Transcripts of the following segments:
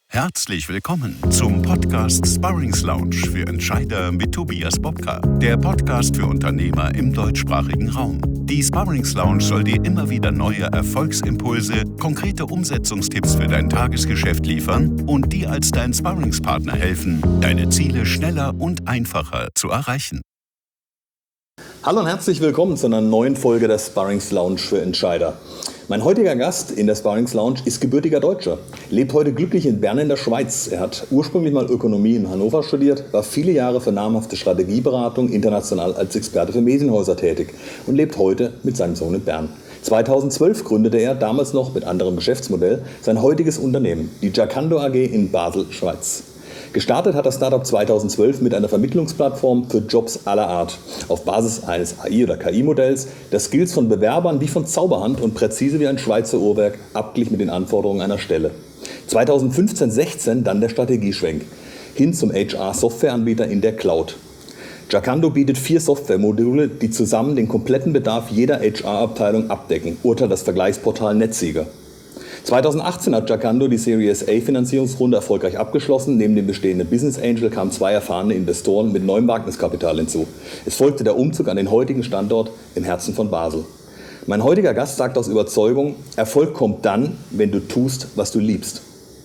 Herzlich willkommen zum Podcast Sparrings Lounge für Entscheider mit Tobias Bobka, der Podcast für Unternehmer im deutschsprachigen Raum. Die Sparrings Lounge soll dir immer wieder neue Erfolgsimpulse, konkrete Umsetzungstipps für dein Tagesgeschäft liefern und dir als dein Sparringspartner helfen, deine Ziele schneller und einfacher zu erreichen. Hallo und herzlich willkommen zu einer neuen Folge der Sparrings Lounge für Entscheider. Mein heutiger Gast in der Sparrings Lounge ist gebürtiger Deutscher, lebt heute glücklich in Bern in der Schweiz. Er hat ursprünglich mal Ökonomie in Hannover studiert, war viele Jahre für namhafte Strategieberatung international als Experte für Medienhäuser tätig und lebt heute mit seinem Sohn in Bern. 2012 gründete er, damals noch mit anderem Geschäftsmodell, sein heutiges Unternehmen, die Jacando AG in Basel, Schweiz. Gestartet hat das Startup 2012 mit einer Vermittlungsplattform für Jobs aller Art. Auf Basis eines AI- oder KI-Modells, das Skills von Bewerbern wie von Zauberhand und präzise wie ein Schweizer Uhrwerk abglich mit den Anforderungen einer Stelle. 2015/16 dann der Strategieschwenk hin zum HR-Softwareanbieter in der Cloud. Jacando bietet 4 Softwaremodule, die zusammen den kompletten Bedarf jeder HR-Abteilung abdecken, urteilt das Vergleichsportal Netsiger. 2018 hat Jacando die Series A Finanzierungsrunde erfolgreich abgeschlossen. Neben dem bestehenden Business Angel kamen 2 erfahrene Investoren mit neuem Wagniskapital hinzu. Es folgte der Umzug an den heutigen Standort im Herzen von Basel. Mein heutiger Gast sagt aus Überzeugung, Erfolg kommt dann, wenn du tust, was du liebst.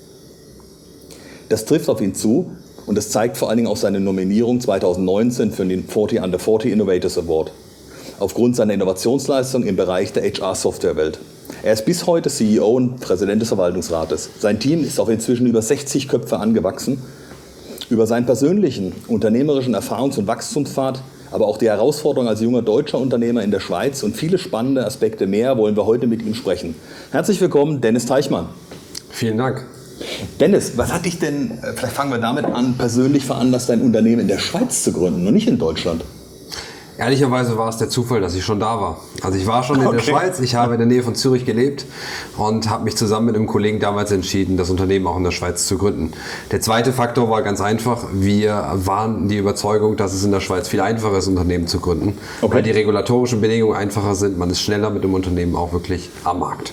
Das trifft auf ihn zu und das zeigt vor allen Dingen auch seine Nominierung 2019 für den 40 Under 40 Innovators Award. Aufgrund seiner Innovationsleistung im Bereich der HR-Softwarewelt. Er ist bis heute CEO und Präsident des Verwaltungsrates. Sein Team ist auf inzwischen über 60 Köpfe angewachsen. Über seinen persönlichen, unternehmerischen Erfahrungs- und Wachstumspfad, aber auch die Herausforderung als junger deutscher Unternehmer in der Schweiz und viele spannende Aspekte mehr wollen wir heute mit ihm sprechen. Herzlich willkommen, Dennis Teichmann. Vielen Dank. Dennis, was hat dich denn, vielleicht fangen wir damit an, persönlich veranlasst, dein Unternehmen in der Schweiz zu gründen und nicht in Deutschland? Ehrlicherweise war es der Zufall, dass ich schon da war. Also ich war schon in der Schweiz, ich habe in der Nähe von Zürich gelebt und habe mich zusammen mit einem Kollegen damals entschieden, das Unternehmen auch in der Schweiz zu gründen. Der zweite Faktor war ganz einfach, wir waren die Überzeugung, dass es in der Schweiz viel einfacher ist, Unternehmen zu gründen, weil die regulatorischen Bedingungen einfacher sind, man ist schneller mit dem Unternehmen auch wirklich am Markt.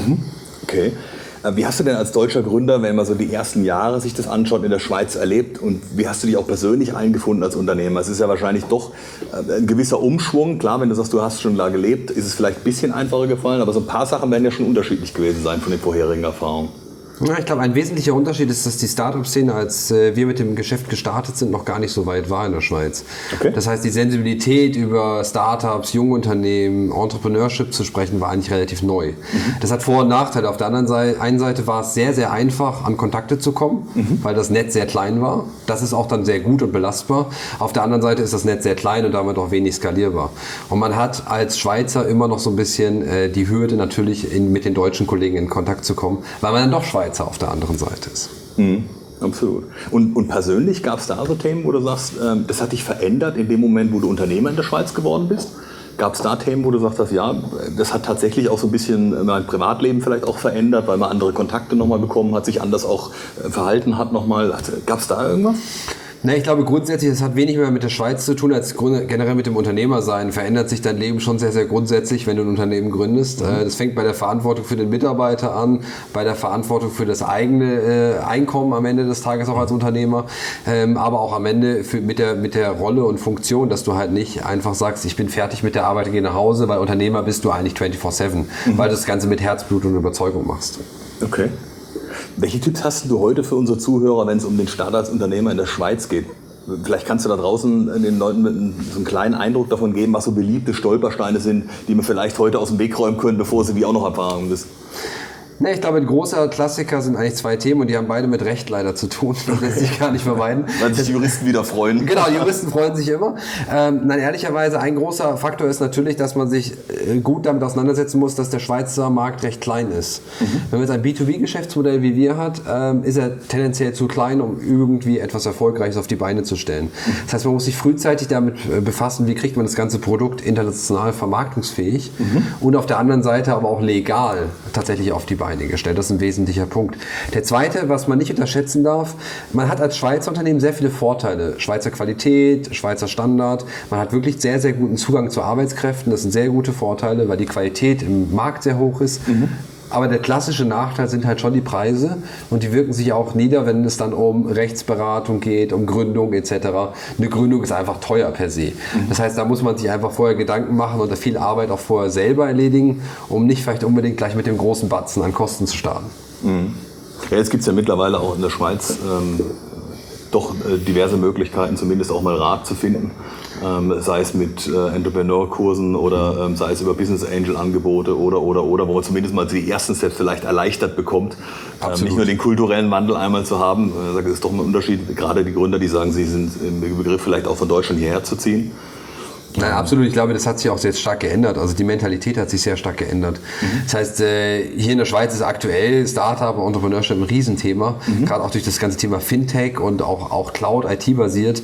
Okay. Wie hast du denn als deutscher Gründer, wenn man so die ersten Jahre sich das anschaut, in der Schweiz erlebt und wie hast du dich auch persönlich eingefunden als Unternehmer? Es ist ja wahrscheinlich doch ein gewisser Umschwung. Klar, wenn du sagst, du hast schon da gelebt, ist es vielleicht ein bisschen einfacher gefallen, aber so ein paar Sachen werden ja schon unterschiedlich gewesen sein von den vorherigen Erfahrungen. Ja, ich glaube, ein wesentlicher Unterschied ist, dass die Startup-Szene, als wir mit dem Geschäft gestartet sind, noch gar nicht so weit war in der Schweiz. Okay. Das heißt, die Sensibilität über Startups, junge Unternehmen, Entrepreneurship zu sprechen, war eigentlich relativ neu. Das hat Vor- und Nachteile. Auf der anderen einen Seite war es sehr, sehr einfach, an Kontakte zu kommen, weil das Netz sehr klein war. Das ist auch dann sehr gut und belastbar. Auf der anderen Seite ist das Netz sehr klein und damit auch wenig skalierbar. Und man hat als Schweizer immer noch so ein bisschen die Hürde, natürlich mit den deutschen Kollegen in Kontakt zu kommen, weil man dann doch Schweizer auf der anderen Seite ist. Absolut. Und persönlich gab es da so Themen, wo du sagst, das hat dich verändert in dem Moment, wo du Unternehmer in der Schweiz geworden bist? Gab es da Themen, wo du sagst, ja, das hat tatsächlich auch so ein bisschen mein Privatleben vielleicht auch verändert, weil man andere Kontakte nochmal bekommen hat, sich anders auch verhalten hat nochmal? Gab es da irgendwas? Ich glaube grundsätzlich, das hat wenig mehr mit der Schweiz zu tun, als generell mit dem Unternehmersein. Verändert sich dein Leben schon sehr, sehr grundsätzlich, wenn du ein Unternehmen gründest. Das fängt bei der Verantwortung für den Mitarbeiter an, bei der Verantwortung für das eigene Einkommen am Ende des Tages auch als Unternehmer, aber auch am Ende mit der Rolle und Funktion, dass du halt nicht einfach sagst, ich bin fertig mit der Arbeit und gehe nach Hause, weil Unternehmer bist du eigentlich 24/7, weil du das Ganze mit Herzblut und Überzeugung machst. Okay. Welche Tipps hast du heute für unsere Zuhörer, wenn es um den Start als Unternehmer in der Schweiz geht? Vielleicht kannst du da draußen den Leuten so einen kleinen Eindruck davon geben, was so beliebte Stolpersteine sind, die man vielleicht heute aus dem Weg räumen können, bevor sie die auch noch Erfahrung ist. Ich glaube, ein großer Klassiker sind eigentlich 2 Themen und die haben beide mit Recht leider zu tun. Das lässt sich gar nicht vermeiden. Weil sich Juristen wieder freuen. Genau, Juristen freuen sich immer. Ehrlicherweise, ein großer Faktor ist natürlich, dass man sich gut damit auseinandersetzen muss, dass der Schweizer Markt recht klein ist. Wenn man jetzt ein B2B-Geschäftsmodell wie wir hat, ist er tendenziell zu klein, um irgendwie etwas Erfolgreiches auf die Beine zu stellen. Das heißt, man muss sich frühzeitig damit befassen, wie kriegt man das ganze Produkt international vermarktungsfähig und auf der anderen Seite aber auch legal tatsächlich auf die Beine gestellt. Das ist ein wesentlicher Punkt. Der zweite, was man nicht unterschätzen darf, man hat als Schweizer Unternehmen sehr viele Vorteile. Schweizer Qualität, Schweizer Standard. Man hat wirklich sehr, sehr guten Zugang zu Arbeitskräften. Das sind sehr gute Vorteile, weil die Qualität im Markt sehr hoch ist. Aber der klassische Nachteil sind halt schon die Preise und die wirken sich auch nieder, wenn es dann um Rechtsberatung geht, um Gründung etc. Eine Gründung ist einfach teuer per se. Das heißt, da muss man sich einfach vorher Gedanken machen und viel Arbeit auch vorher selber erledigen, um nicht vielleicht unbedingt gleich mit dem großen Batzen an Kosten zu starten. Ja, jetzt gibt es ja mittlerweile auch in der Schweiz doch diverse Möglichkeiten, zumindest auch mal Rat zu finden. Sei es mit Entrepreneur-Kursen oder sei es über Business-Angel-Angebote oder, wo man zumindest mal die ersten Steps vielleicht erleichtert bekommt. Nicht nur den kulturellen Wandel einmal zu haben, das ist doch ein Unterschied, gerade die Gründer, die sagen, sie sind im Begriff vielleicht auch von Deutschland hierher zu ziehen. Nein, absolut. Ich glaube, das hat sich auch jetzt stark geändert. Also die Mentalität hat sich sehr stark geändert. Das heißt, hier in der Schweiz ist aktuell Startup und Entrepreneurship ein Riesenthema. Gerade auch durch das ganze Thema Fintech und auch Cloud, IT-basiert.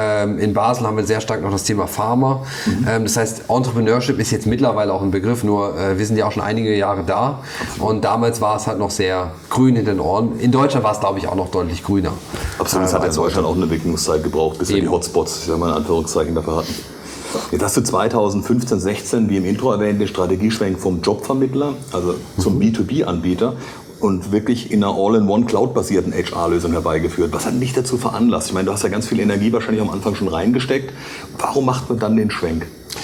In Basel haben wir sehr stark noch das Thema Pharma. Das heißt, Entrepreneurship ist jetzt mittlerweile auch ein Begriff, nur wir sind ja auch schon einige Jahre da. Und damals war es halt noch sehr grün in den Ohren. In Deutschland war es, glaube ich, auch noch deutlich grüner. Absolut, es hat in Deutschland auch eine Entwicklungszeit gebraucht, bis wir die Hotspots, ich sag mal in Anführungszeichen, dafür hatten. Jetzt hast du 2015, 16, wie im Intro erwähnt, den Strategieschwenk vom Jobvermittler, also zum B2B-Anbieter und wirklich in einer All-in-One Cloud-basierten HR-Lösung herbeigeführt. Was hat dich dazu veranlasst? Ich meine, du hast ja ganz viel Energie wahrscheinlich am Anfang schon reingesteckt. Warum macht man dann den Schwenk?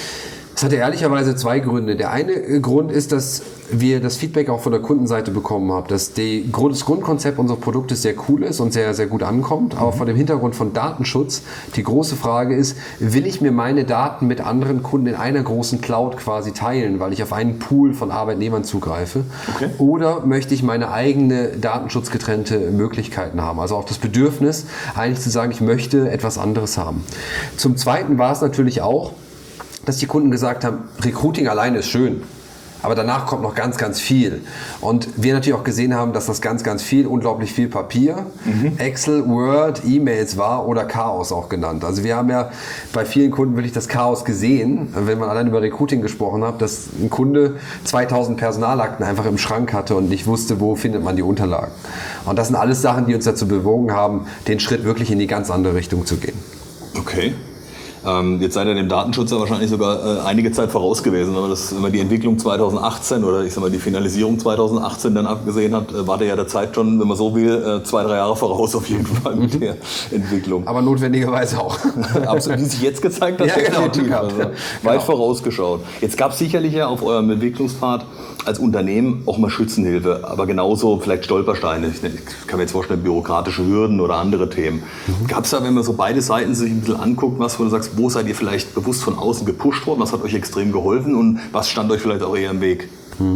Es hatte ehrlicherweise zwei Gründe. Der eine Grund ist, dass wir das Feedback auch von der Kundenseite bekommen haben, dass das Grundkonzept unseres Produktes sehr cool ist und sehr, sehr gut ankommt. Aber vor dem Hintergrund von Datenschutz, die große Frage ist, will ich mir meine Daten mit anderen Kunden in einer großen Cloud quasi teilen, weil ich auf einen Pool von Arbeitnehmern zugreife? Okay. Oder möchte ich meine eigene datenschutzgetrennte Möglichkeiten haben? Also auch das Bedürfnis, eigentlich zu sagen, ich möchte etwas anderes haben. Zum Zweiten war es natürlich auch, dass die Kunden gesagt haben, Recruiting alleine ist schön, aber danach kommt noch ganz, ganz viel. Und wir natürlich auch gesehen haben, dass das ganz, ganz viel, unglaublich viel Papier, Excel, Word, E-Mails war oder Chaos auch genannt. Also wir haben ja bei vielen Kunden wirklich das Chaos gesehen, wenn man allein über Recruiting gesprochen hat, dass ein Kunde 2000 Personalakten einfach im Schrank hatte und nicht wusste, wo findet man die Unterlagen. Und das sind alles Sachen, die uns dazu bewogen haben, den Schritt wirklich in die ganz andere Richtung zu gehen. Okay. Jetzt seid ihr dem Datenschutz ja wahrscheinlich sogar einige Zeit voraus gewesen. Wenn man die Entwicklung 2018 oder ich sag mal die Finalisierung 2018 dann abgesehen hat, war der ja der Zeit schon, wenn man so will, 2-3 Jahre voraus auf jeden Fall mit der Entwicklung. Aber notwendigerweise auch. Absolut, wie sich jetzt gezeigt hat, ja, genau, also weit vorausgeschaut. Jetzt gab es sicherlich ja auf eurem Entwicklungspfad als Unternehmen auch mal Schützenhilfe, aber genauso vielleicht Stolpersteine. Ich kann mir jetzt vorstellen, bürokratische Hürden oder andere Themen. Gab es da, wenn man so beide Seiten sich ein bisschen anguckt, was, wo du sagst, wo seid ihr vielleicht bewusst von außen gepusht worden, was hat euch extrem geholfen und was stand euch vielleicht auch eher im Weg?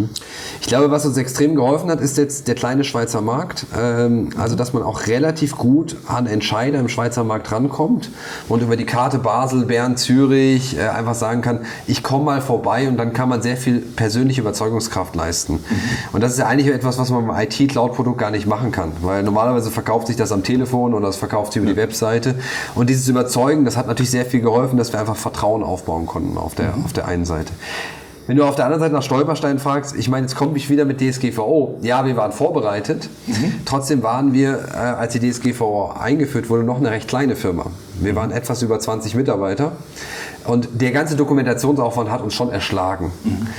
Ich glaube, was uns extrem geholfen hat, ist jetzt der kleine Schweizer Markt. Also, dass man auch relativ gut an Entscheider im Schweizer Markt rankommt und über die Karte Basel, Bern, Zürich einfach sagen kann, ich komme mal vorbei und dann kann man sehr viel persönliche Überzeugungskraft leisten. Und das ist ja eigentlich etwas, was man beim IT-Cloud-Produkt gar nicht machen kann, weil normalerweise verkauft sich das am Telefon oder es verkauft sich über die Webseite. Und dieses Überzeugen, das hat natürlich sehr viel geholfen, dass wir einfach Vertrauen aufbauen konnten auf der einen Seite. Wenn du auf der anderen Seite nach Stolperstein fragst, ich meine, jetzt komme ich wieder mit DSGVO. Ja, wir waren vorbereitet. Trotzdem waren wir, als die DSGVO eingeführt wurde, noch eine recht kleine Firma. Wir waren etwas über 20 Mitarbeiter. Und der ganze Dokumentationsaufwand hat uns schon erschlagen.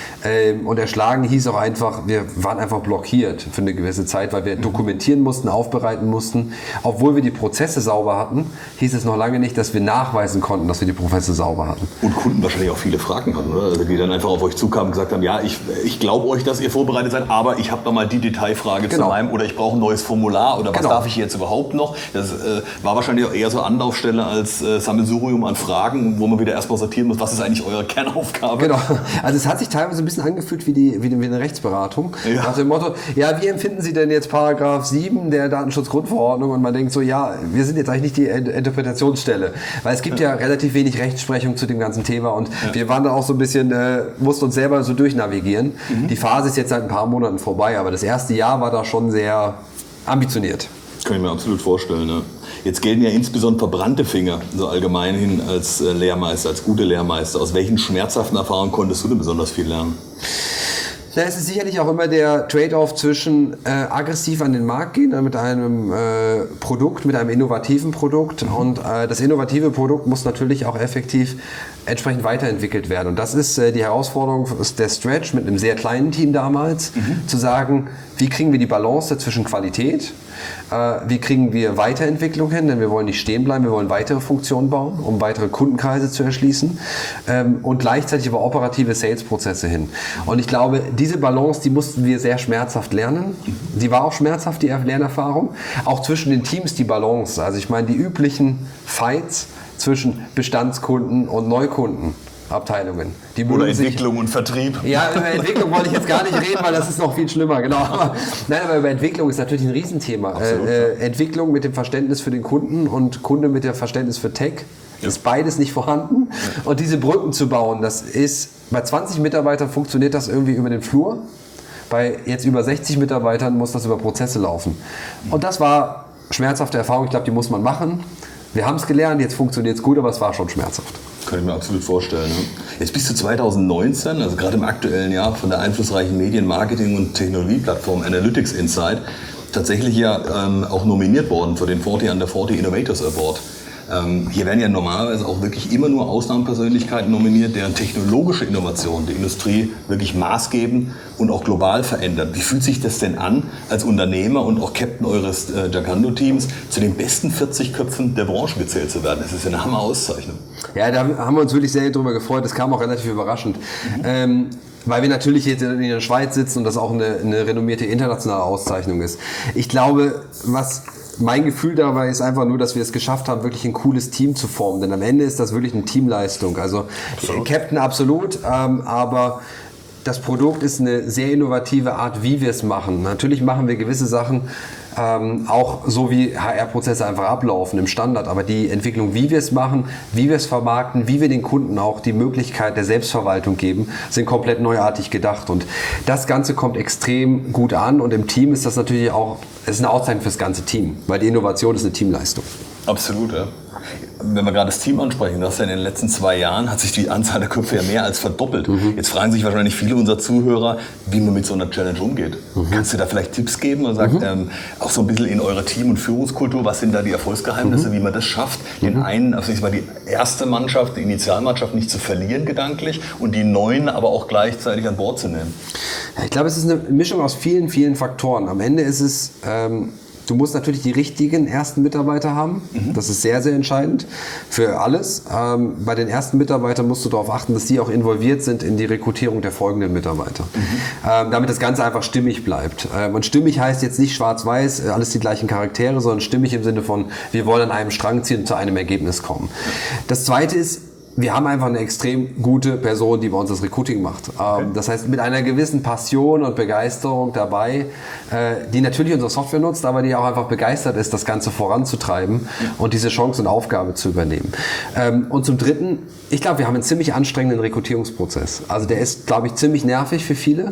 Und erschlagen hieß auch einfach, wir waren einfach blockiert für eine gewisse Zeit, weil wir dokumentieren mussten, aufbereiten mussten. Obwohl wir die Prozesse sauber hatten, hieß es noch lange nicht, dass wir nachweisen konnten, dass wir die Prozesse sauber hatten. Und Kunden wahrscheinlich auch viele Fragen hatten, oder? Also die dann einfach auf euch zukamen und gesagt haben, ja, ich glaube euch, dass ihr vorbereitet seid, aber ich habe noch mal die Detailfrage zu meinem, oder ich brauche ein neues Formular, oder was darf ich jetzt überhaupt noch? Das war wahrscheinlich auch eher so Anlaufstelle als Sammelsurium an Fragen, wo man wieder erstmal sortieren muss, was ist eigentlich eure Kernaufgabe? Genau, also es hat sich teilweise ein bisschen angefühlt wie eine Rechtsberatung. Ja. Nach dem Motto, ja, wie empfinden Sie denn jetzt Paragraph 7 der Datenschutzgrundverordnung? Und man denkt so, ja, wir sind jetzt eigentlich nicht die Interpretationsstelle, weil es gibt ja relativ wenig Rechtsprechung zu dem ganzen Thema und wir waren da auch so ein bisschen, mussten uns selber so durchnavigieren. Die Phase ist jetzt seit ein paar Monaten vorbei, aber das erste Jahr war da schon sehr ambitioniert. Kann ich mir absolut vorstellen, ne? Jetzt gelten ja insbesondere verbrannte Finger, so allgemein hin als Lehrmeister, als gute Lehrmeister. Aus welchen schmerzhaften Erfahrungen konntest du denn besonders viel lernen? Ja, es ist sicherlich auch immer der Trade-off zwischen aggressiv an den Markt gehen mit einem Produkt, mit einem innovativen Produkt und das innovative Produkt muss natürlich auch effektiv entsprechend weiterentwickelt werden. Und das ist die Herausforderung der Stretch mit einem sehr kleinen Team damals, zu sagen, wie kriegen wir die Balance zwischen Qualität, wie kriegen wir Weiterentwicklung hin, denn wir wollen nicht stehen bleiben, wir wollen weitere Funktionen bauen, um weitere Kundenkreise zu erschließen und gleichzeitig aber operative Sales-Prozesse hin. Und ich glaube, diese Balance, die mussten wir sehr schmerzhaft lernen. Die war auch schmerzhaft, die Lernerfahrung. Auch zwischen den Teams die Balance. Also ich meine, die üblichen Fights zwischen Bestandskunden und Neukundenabteilungen. Die oder Entwicklung und Vertrieb. Ja, über Entwicklung wollte ich jetzt gar nicht reden, weil das ist noch viel schlimmer. Genau. Aber über Entwicklung ist natürlich ein Riesenthema. Entwicklung mit dem Verständnis für den Kunden und Kunde mit dem Verständnis für Tech. Ist beides nicht vorhanden. Und diese Brücken zu bauen, das ist, bei 20 Mitarbeitern funktioniert das irgendwie über den Flur. Bei jetzt über 60 Mitarbeitern muss das über Prozesse laufen. Und das war schmerzhafte Erfahrung. Ich glaube, die muss man machen. Wir haben es gelernt, jetzt funktioniert es gut, aber es war schon schmerzhaft. Kann ich mir absolut vorstellen. Ne? Jetzt bist du 2019, also gerade im aktuellen Jahr, von der einflussreichen Medien-, Marketing- und Technologieplattform Analytics Insight tatsächlich ja auch nominiert worden für den 40 Under 40 Innovators Award. Hier werden ja normalerweise auch wirklich immer nur Ausnahmepersönlichkeiten nominiert, deren technologische Innovation die Industrie wirklich maßgebend und auch global verändert. Wie fühlt sich das denn an, als Unternehmer und auch Captain eures Jacando-Teams zu den besten 40 Köpfen der Branche gezählt zu werden? Das ist ja eine Hammer-Auszeichnung. Ja, da haben wir uns wirklich sehr drüber gefreut. Das kam auch relativ überraschend. Weil wir natürlich jetzt in der Schweiz sitzen und das auch eine renommierte internationale Auszeichnung ist. Ich glaube, mein Gefühl dabei ist einfach nur, dass wir es geschafft haben, wirklich ein cooles Team zu formen. Denn am Ende ist das wirklich eine Teamleistung. Also absolut. Captain absolut, aber das Produkt ist eine sehr innovative Art, wie wir es machen. Natürlich machen wir gewisse Sachen auch so, wie HR-Prozesse einfach ablaufen im Standard. Aber die Entwicklung, wie wir es machen, wie wir es vermarkten, wie wir den Kunden auch die Möglichkeit der Selbstverwaltung geben, sind komplett neuartig gedacht. Und das Ganze kommt extrem gut an. Und im Team ist das natürlich auch, es ist eine Auszeichnung für das ganze Team, weil die Innovation ist eine Teamleistung. Absolut, ja. Wenn wir gerade das Team ansprechen, das ja in den letzten 2 Jahren hat sich die Anzahl der Köpfe ja mehr als verdoppelt. Jetzt fragen sich wahrscheinlich viele unserer Zuhörer, wie man mit so einer Challenge umgeht. Kannst du da vielleicht Tipps geben und sagen, auch so ein bisschen in eure Team- und Führungskultur, was sind da die Erfolgsgeheimnisse, wie man das schafft, den einen, also ich sag mal, die erste Mannschaft, die Initialmannschaft nicht zu verlieren gedanklich und die neuen aber auch gleichzeitig an Bord zu nehmen? Ja, ich glaube, es ist eine Mischung aus vielen, vielen Faktoren. Am Ende ist es du musst natürlich die richtigen ersten Mitarbeiter haben. Das ist sehr, sehr entscheidend für alles. Bei den ersten Mitarbeitern musst du darauf achten, dass die auch involviert sind in die Rekrutierung der folgenden Mitarbeiter. Damit das Ganze einfach stimmig bleibt. Und stimmig heißt jetzt nicht schwarz-weiß, alles die gleichen Charaktere, sondern stimmig im Sinne von, wir wollen an einem Strang ziehen und zu einem Ergebnis kommen. Das Zweite ist, wir haben einfach eine extrem gute Person, die bei uns das Recruiting macht. Das heißt, mit einer gewissen Passion und Begeisterung dabei, die natürlich unsere Software nutzt, aber die auch einfach begeistert ist, das Ganze voranzutreiben und diese Chance und Aufgabe zu übernehmen. Und zum Dritten, ich glaube, wir haben einen ziemlich anstrengenden Rekrutierungsprozess. Also der ist, glaube ich, ziemlich nervig für viele.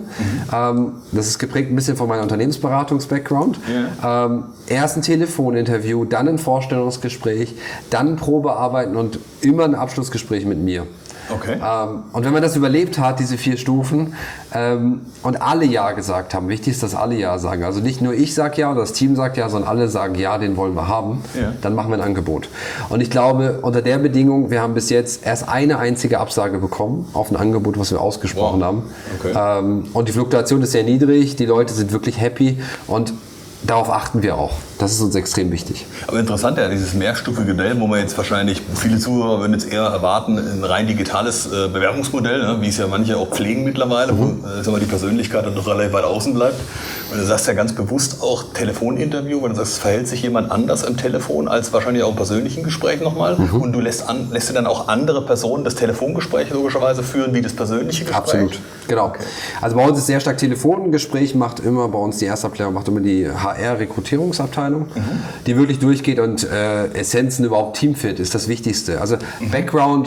Das ist geprägt ein bisschen von meinem Unternehmensberatungs-Background. Erst ein Telefoninterview, dann ein Vorstellungsgespräch, dann Probearbeiten und immer ein Abschlussgespräch mit mir. Okay. Und wenn man das überlebt hat, diese 4 Stufen, und alle Ja gesagt haben, wichtig ist, dass alle Ja sagen. Also nicht nur ich sage Ja oder das Team sagt Ja, sondern alle sagen Ja, den wollen wir haben. Ja. Dann machen wir ein Angebot. Und ich glaube, unter der Bedingung, wir haben bis jetzt erst eine einzige Absage bekommen auf ein Angebot, was wir ausgesprochen haben. Okay. Und die Fluktuation ist sehr niedrig, die Leute sind wirklich happy und darauf achten wir auch. Das ist uns extrem wichtig. Aber interessant, ja, dieses mehrstufige Modell, wo man jetzt wahrscheinlich, viele Zuhörer würden jetzt eher erwarten, ein rein digitales Bewerbungsmodell, ne, wie es ja manche auch pflegen mittlerweile, wo die Persönlichkeit dann noch relativ weit außen bleibt. Und du sagst ja ganz bewusst auch Telefoninterview, weil du sagst, es verhält sich jemand anders am Telefon als wahrscheinlich auch im persönlichen Gespräch nochmal. Und du lässt du dann auch andere Personen das Telefongespräch logischerweise führen, wie das persönliche Gespräch? Absolut, genau. Okay. Also bei uns ist sehr stark Telefongespräch, macht immer bei uns die Erstabklärung, macht immer die HR-Rekrutierungsabteilung, die wirklich durchgeht und Essenzen überhaupt Teamfit ist das Wichtigste. Also Background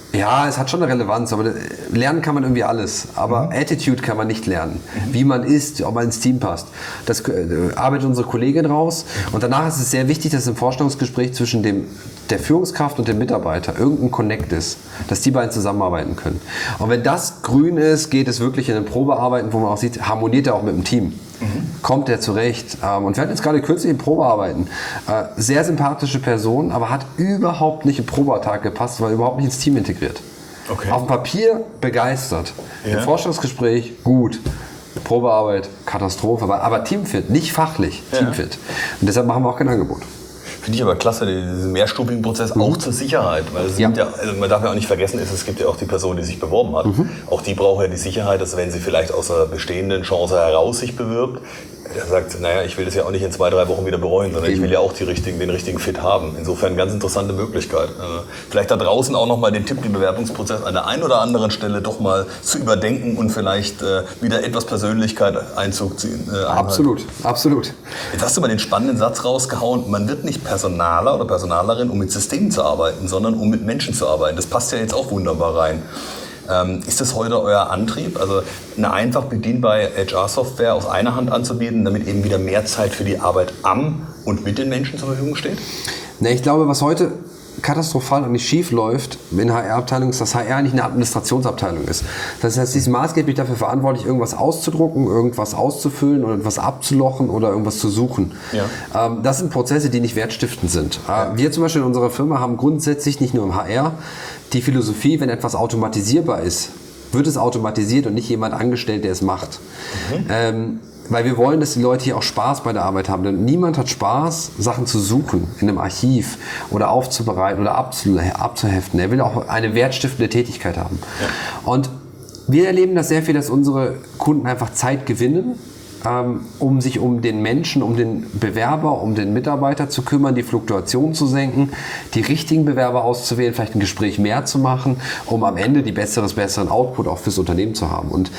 Ja, es hat schon eine Relevanz, aber lernen kann man irgendwie alles. Aber Attitude kann man nicht lernen. Wie man ist, ob man ins Team passt. Das arbeitet unsere Kollegin raus. Und danach ist es sehr wichtig, dass im Vorstellungsgespräch zwischen der Führungskraft und dem Mitarbeiter irgendein Connect ist, dass die beiden zusammenarbeiten können. Und wenn das grün ist, geht es wirklich in ein Probearbeiten, wo man auch sieht, harmoniert er auch mit dem Team. Kommt er zurecht. Und wir hatten jetzt gerade kürzlich in Probearbeiten. Sehr sympathische Person, aber hat überhaupt nicht im Probearbeitag gepasst, weil überhaupt nicht ins Team integriert. Okay. Auf dem Papier begeistert. Im Vorstellungsgespräch gut. Probearbeit, Katastrophe. Aber Teamfit, nicht fachlich, Teamfit. Und deshalb machen wir auch kein Angebot. Finde ich aber klasse, diesen mehrstufigen Prozess auch zur Sicherheit. Weil es sind also man darf ja auch nicht vergessen, es gibt ja auch die Person, die sich beworben hat. Auch die braucht ja die Sicherheit, dass wenn sie vielleicht aus einer bestehenden Chance heraus sich bewirbt, er sagt, naja, ich will das ja auch nicht in 2-3 Wochen wieder bereuen, sondern ich will ja auch den richtigen Fit haben. Insofern ganz interessante Möglichkeit. Vielleicht da draußen auch nochmal den Tipp, den Bewerbungsprozess an der einen oder anderen Stelle doch mal zu überdenken und vielleicht wieder etwas Persönlichkeit Einzug ziehen. Absolut, absolut. Jetzt hast du mal den spannenden Satz rausgehauen, man wird nicht Personaler oder Personalerin, um mit Systemen zu arbeiten, sondern um mit Menschen zu arbeiten. Das passt ja jetzt auch wunderbar rein. Ist das heute euer Antrieb, also eine einfach bedienbare HR-Software aus einer Hand anzubieten, damit eben wieder mehr Zeit für die Arbeit am und mit den Menschen zur Verfügung steht? Ne, ich glaube, was heute katastrophal und nicht schief läuft in HR-Abteilungen, ist, dass HR nicht eine Administrationsabteilung ist. Das heißt, sie ist maßgeblich dafür verantwortlich, irgendwas auszudrucken, irgendwas auszufüllen oder etwas abzulochen oder irgendwas zu suchen. Ja. Das sind Prozesse, die nicht wertstiftend sind. Ja. Wir zum Beispiel in unserer Firma haben grundsätzlich nicht nur im HR die Philosophie, wenn etwas automatisierbar ist, wird es automatisiert und nicht jemand angestellt, der es macht. Weil wir wollen, dass die Leute hier auch Spaß bei der Arbeit haben. Denn niemand hat Spaß, Sachen zu suchen in einem Archiv oder aufzubereiten oder abzuheften. Er will auch eine wertstiftende Tätigkeit haben. Ja. Und wir erleben das sehr viel, dass unsere Kunden einfach Zeit gewinnen, um sich um den Menschen, um den Bewerber, um den Mitarbeiter zu kümmern, die Fluktuation zu senken, die richtigen Bewerber auszuwählen, vielleicht ein Gespräch mehr zu machen, um am Ende die besseren Output auch fürs Unternehmen zu haben. Und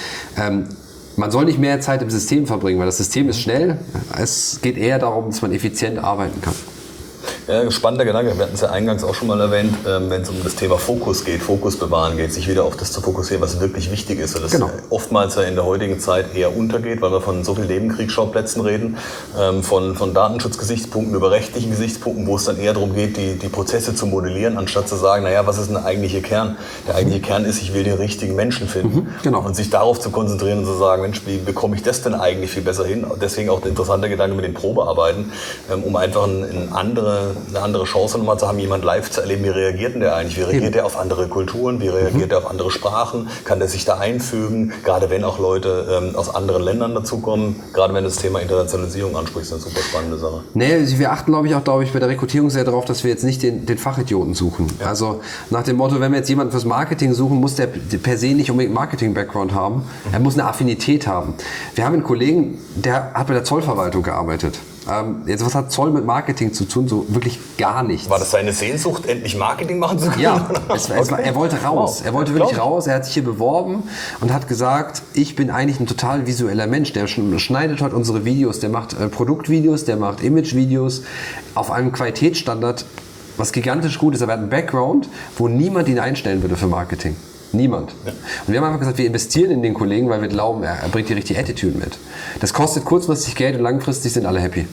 man soll nicht mehr Zeit im System verbringen, weil das System ist schnell. Es geht eher darum, dass man effizient arbeiten kann. Ja, spannender Gedanke. Wir hatten es ja eingangs auch schon mal erwähnt, wenn es um das Thema Fokus geht, Fokus bewahren geht, sich wieder auf das zu fokussieren, was wirklich wichtig ist. Weil das oftmals ja in der heutigen Zeit eher untergeht, weil wir von so vielen Nebenkriegsschauplätzen reden, von Datenschutzgesichtspunkten über rechtlichen Gesichtspunkten, wo es dann eher darum geht, die Prozesse zu modellieren, anstatt zu sagen, naja, was ist denn der eigentliche Kern? Der eigentliche Kern ist, ich will den richtigen Menschen finden. Und sich darauf zu konzentrieren und zu sagen, Mensch, wie bekomme ich das denn eigentlich viel besser hin? Deswegen auch der interessante Gedanke mit den Probearbeiten, um einfach eine andere Chance nochmal zu haben, jemand live zu erleben, wie reagiert denn der eigentlich? Wie reagiert der auf andere Kulturen? Wie reagiert der auf andere Sprachen? Kann der sich da einfügen? Gerade wenn auch Leute aus anderen Ländern dazukommen, gerade wenn du das Thema Internationalisierung ansprichst, ist eine super spannende Sache. Nee, wir achten, glaube ich, bei der Rekrutierung sehr darauf, dass wir jetzt nicht den Fachidioten suchen. Ja. Also nach dem Motto, wenn wir jetzt jemanden fürs Marketing suchen, muss der per se nicht unbedingt Marketing-Background haben. Er muss eine Affinität haben. Wir haben einen Kollegen, der hat bei der Zollverwaltung gearbeitet. Jetzt, was hat Zoll mit Marketing zu tun? So wirklich gar nichts. War das seine Sehnsucht, endlich Marketing machen zu können? Ja, er wollte raus. Wow. Er wollte wirklich raus. Er hat sich hier beworben und hat gesagt, ich bin eigentlich ein total visueller Mensch. Der schneidet heute unsere Videos, der macht Produktvideos, der macht Imagevideos auf einem Qualitätsstandard, was gigantisch gut ist. Er hat einen Background, wo niemand ihn einstellen würde für Marketing. Niemand. Ja. Und wir haben einfach gesagt, wir investieren in den Kollegen, weil wir glauben, er bringt die richtige Attitude mit. Das kostet kurzfristig Geld und langfristig sind alle happy.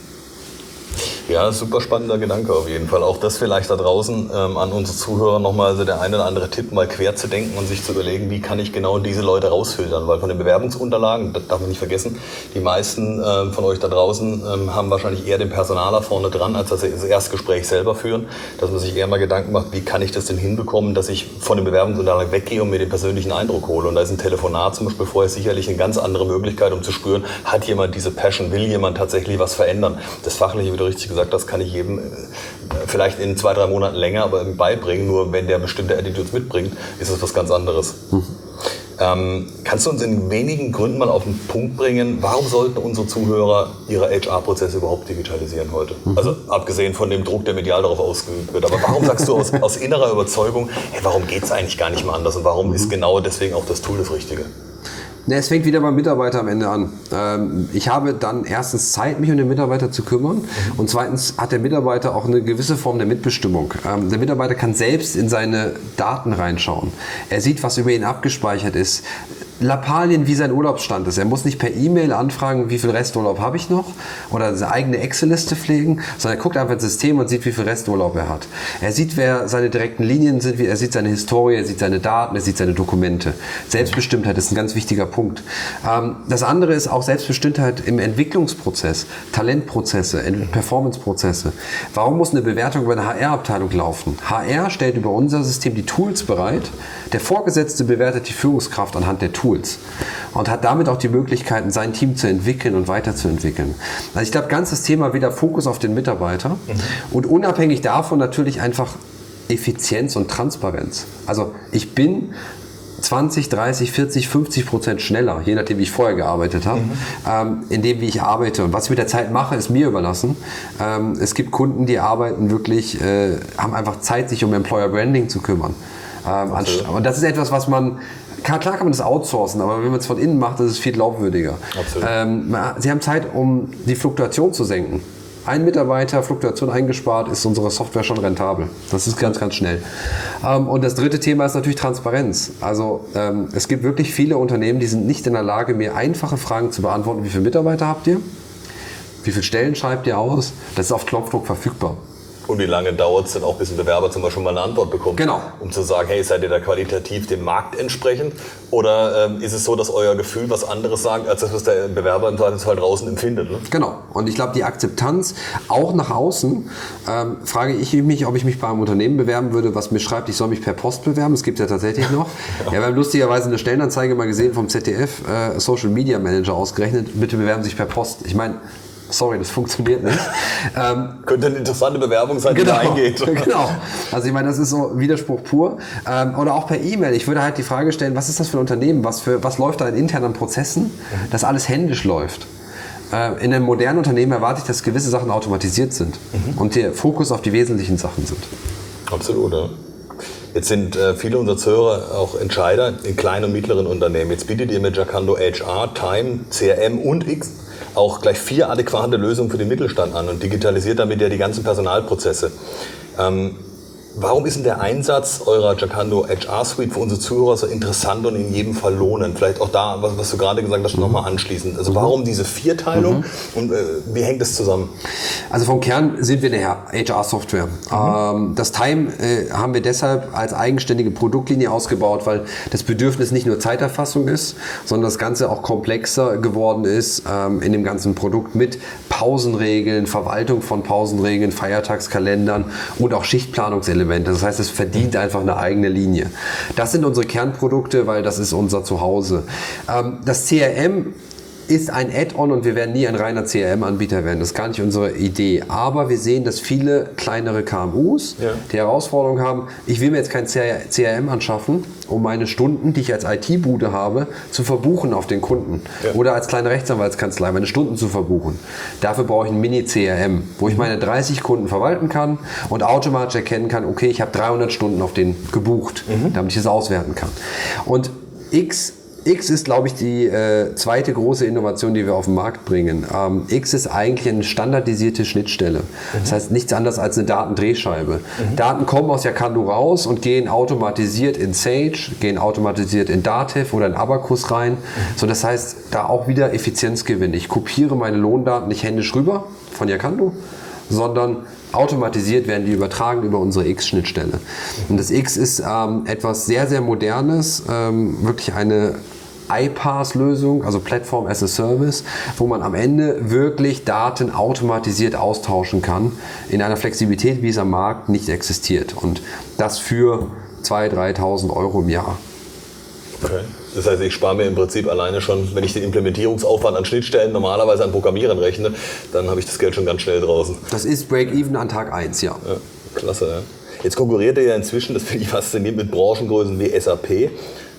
Ja, super spannender Gedanke auf jeden Fall. Auch das vielleicht da draußen an unsere Zuhörer nochmal so der eine oder andere Tipp, mal quer zu denken und sich zu überlegen, wie kann ich genau diese Leute rausfiltern. Weil von den Bewerbungsunterlagen, das darf man nicht vergessen, die meisten von euch da draußen haben wahrscheinlich eher den Personaler vorne dran, als dass sie das Erstgespräch selber führen. Dass man sich eher mal Gedanken macht, wie kann ich das denn hinbekommen, dass ich von den Bewerbungsunterlagen weggehe und mir den persönlichen Eindruck hole. Und da ist ein Telefonat zum Beispiel vorher sicherlich eine ganz andere Möglichkeit, um zu spüren, hat jemand diese Passion, will jemand tatsächlich was verändern. Das Fachliche, wie du richtig gesagt, das kann ich jedem vielleicht in 2-3 Monaten länger aber beibringen. Nur wenn der bestimmte Attitudes mitbringt, ist es was ganz anderes. Kannst du uns in wenigen Gründen mal auf den Punkt bringen, warum sollten unsere Zuhörer ihre HR-Prozesse überhaupt digitalisieren heute? Also abgesehen von dem Druck, der medial darauf ausgeübt wird. Aber warum sagst du aus innerer Überzeugung, hey, warum geht es eigentlich gar nicht mehr anders und warum ist genau deswegen auch das Tool das Richtige? Es fängt wieder beim Mitarbeiter am Ende an. Ich habe dann erstens Zeit, mich um den Mitarbeiter zu kümmern und zweitens hat der Mitarbeiter auch eine gewisse Form der Mitbestimmung. Der Mitarbeiter kann selbst in seine Daten reinschauen. Er sieht, was über ihn abgespeichert ist. Lappalien, wie sein Urlaubsstand ist. Er muss nicht per E-Mail anfragen, wie viel Resturlaub habe ich noch oder seine eigene Excel-Liste pflegen, sondern er guckt einfach ins System und sieht, wie viel Resturlaub er hat. Er sieht, wer seine direkten Linien sind, er sieht seine Historie, er sieht seine Daten, er sieht seine Dokumente. Selbstbestimmtheit ist ein ganz wichtiger Punkt. Das andere ist auch Selbstbestimmtheit im Entwicklungsprozess, Talentprozesse, Performanceprozesse. Warum muss eine Bewertung über eine HR-Abteilung laufen? HR stellt über unser System die Tools bereit, der Vorgesetzte bewertet die Führungskraft anhand der Tools und hat damit auch die Möglichkeiten, sein Team zu entwickeln und weiterzuentwickeln. Also ich glaube, ganz das Thema wieder Fokus auf den Mitarbeiter und unabhängig davon natürlich einfach Effizienz und Transparenz. Also ich bin 20, 30, 40, 50% schneller, je nachdem, wie ich vorher gearbeitet habe, in dem, wie ich arbeite. Und was ich mit der Zeit mache, ist mir überlassen. Es gibt Kunden, die arbeiten wirklich, haben einfach Zeit, sich um Employer Branding zu kümmern. Und das ist etwas, was man, klar kann man das outsourcen, aber wenn man es von innen macht, ist es viel glaubwürdiger. Sie haben Zeit, um die Fluktuation zu senken. Ein Mitarbeiter, Fluktuation eingespart, ist unsere Software schon rentabel. Das ist ganz, ganz schnell. Und das dritte Thema ist natürlich Transparenz. Also es gibt wirklich viele Unternehmen, die sind nicht in der Lage, mir einfache Fragen zu beantworten. Wie viele Mitarbeiter habt ihr? Wie viele Stellen schreibt ihr aus? Das ist auf Knopfdruck verfügbar. Und wie lange dauert es dann auch, bis ein Bewerber zum Beispiel mal eine Antwort bekommt? Genau. Um zu sagen, hey, seid ihr da qualitativ dem Markt entsprechend? Oder ist es so, dass euer Gefühl was anderes sagt, als das, was der Bewerber im Zweifelsfall draußen empfindet? Ne? Genau. Und ich glaube, die Akzeptanz auch nach außen, frage ich mich, ob ich mich bei einem Unternehmen bewerben würde, was mir schreibt, ich soll mich per Post bewerben. Das gibt es ja tatsächlich noch. Ja, wir haben lustigerweise eine Stellenanzeige mal gesehen vom ZDF, Social Media Manager ausgerechnet, bitte bewerben sich per Post. Ich meine, sorry, das funktioniert nicht. Könnte eine interessante Bewerbung sein, die da eingeht. Genau. Also ich meine, das ist so Widerspruch pur. Oder auch per E-Mail. Ich würde halt die Frage stellen, was ist das für ein Unternehmen? Was läuft da in internen Prozessen? Dass alles händisch läuft. In einem modernen Unternehmen erwarte ich, dass gewisse Sachen automatisiert sind und der Fokus auf die wesentlichen Sachen sind. Absolut, ja. Jetzt sind viele unserer Zuhörer auch Entscheider in kleinen und mittleren Unternehmen. Jetzt bietet ihr mit Jacando HR, Time, CRM und X auch gleich 4 adäquate Lösungen für den Mittelstand an und digitalisiert damit ja die ganzen Personalprozesse. Warum ist denn der Einsatz eurer Jacando HR Suite für unsere Zuhörer so interessant und in jedem Fall lohnend? Vielleicht auch da, was du gerade gesagt hast, nochmal anschließend. Also warum diese Vierteilung und wie hängt das zusammen? Also vom Kern sind wir eine HR-Software. Das Time haben wir deshalb als eigenständige Produktlinie ausgebaut, weil das Bedürfnis nicht nur Zeiterfassung ist, sondern das Ganze auch komplexer geworden ist in dem ganzen Produkt mit Pausenregeln, Verwaltung von Pausenregeln, Feiertagskalendern und auch Schichtplanungselemente. Das heißt, es verdient einfach eine eigene Linie. Das sind unsere Kernprodukte, weil das ist unser Zuhause. Das CRM ist ein Add-on und wir werden nie ein reiner CRM-Anbieter werden. Das ist gar nicht unsere Idee. Aber wir sehen, dass viele kleinere KMUs die Herausforderung haben, ich will mir jetzt kein CRM anschaffen, um meine Stunden, die ich als IT-Bude habe, zu verbuchen auf den Kunden. Oder als kleine Rechtsanwaltskanzlei meine Stunden zu verbuchen. Dafür brauche ich ein Mini-CRM, wo ich meine 30 Kunden verwalten kann und automatisch erkennen kann, okay, ich habe 300 Stunden auf den gebucht, damit ich das auswerten kann. Und X ist, glaube ich, die zweite große Innovation, die wir auf den Markt bringen. X ist eigentlich eine standardisierte Schnittstelle. Das heißt nichts anderes als eine Datendrehscheibe. Daten kommen aus Jacando raus und gehen automatisiert in Sage, gehen automatisiert in Dativ oder in Abacus rein. So, das heißt, da auch wieder Effizienzgewinn. Ich kopiere meine Lohndaten nicht händisch rüber von Jacando, sondern automatisiert werden die übertragen über unsere X-Schnittstelle. Und das X ist etwas sehr, sehr Modernes, wirklich eine iPaaS-Lösung, also Platform as a Service, wo man am Ende wirklich Daten automatisiert austauschen kann, in einer Flexibilität, wie es am Markt nicht existiert. Und das für 2.000, 3.000 Euro im Jahr. Okay. Das heißt, ich spare mir im Prinzip alleine schon, wenn ich den Implementierungsaufwand an Schnittstellen normalerweise an Programmieren rechne, dann habe ich das Geld schon ganz schnell draußen. Das ist Break-Even an Tag 1, ja. Klasse, ja. Jetzt konkurriert ihr ja inzwischen, das finde ich faszinierend, mit Branchengrößen wie SAP.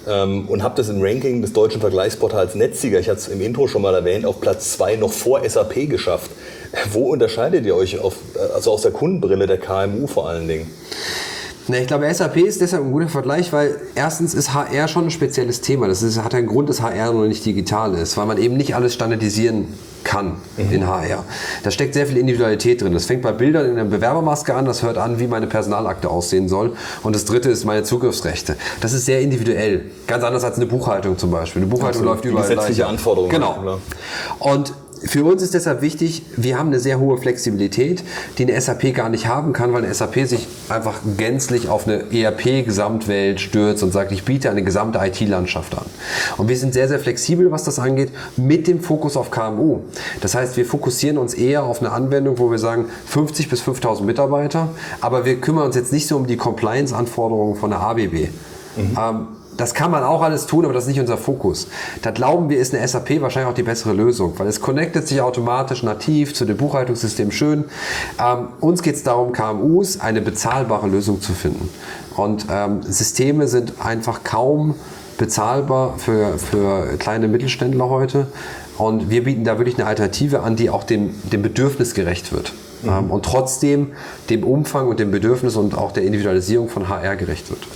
Und habe das im Ranking des deutschen Vergleichsportals Netzsieger, ich hatte es im Intro schon mal erwähnt, auf Platz 2 noch vor SAP geschafft. Wo unterscheidet ihr euch also aus der Kundenbrille der KMU vor allen Dingen? Ne, ich glaube, SAP ist deshalb ein guter Vergleich, weil erstens ist HR schon ein spezielles Thema. Hat einen Grund, dass HR noch nicht digital ist, weil man eben nicht alles standardisieren kann in HR. Da steckt sehr viel Individualität drin. Das fängt bei Bildern in der Bewerbermaske an, das hört an, wie meine Personalakte aussehen soll. Und das dritte ist meine Zugriffsrechte. Das ist sehr individuell. Ganz anders als eine Buchhaltung zum Beispiel. Eine Buchhaltung läuft überall gleich. Gesetzliche Anforderungen. Genau. Und für uns ist deshalb wichtig, wir haben eine sehr hohe Flexibilität, die eine SAP gar nicht haben kann, weil eine SAP sich einfach gänzlich auf eine ERP-Gesamtwelt stürzt und sagt, ich biete eine gesamte IT-Landschaft an. Und wir sind sehr, sehr flexibel, was das angeht, mit dem Fokus auf KMU. Das heißt, wir fokussieren uns eher auf eine Anwendung, wo wir sagen, 50 bis 5.000 Mitarbeiter, aber wir kümmern uns jetzt nicht so um die Compliance-Anforderungen von der ABB. Das kann man auch alles tun, aber das ist nicht unser Fokus. Da glauben wir, ist eine SAP wahrscheinlich auch die bessere Lösung, weil es connectet sich automatisch nativ zu dem Buchhaltungssystem schön. Uns geht es darum, KMUs eine bezahlbare Lösung zu finden. Und Systeme sind einfach kaum bezahlbar für kleine Mittelständler heute. Und wir bieten da wirklich eine Alternative an, die auch dem Bedürfnis gerecht wird. Und trotzdem dem Umfang und dem Bedürfnis und auch der Individualisierung von HR gerecht wird.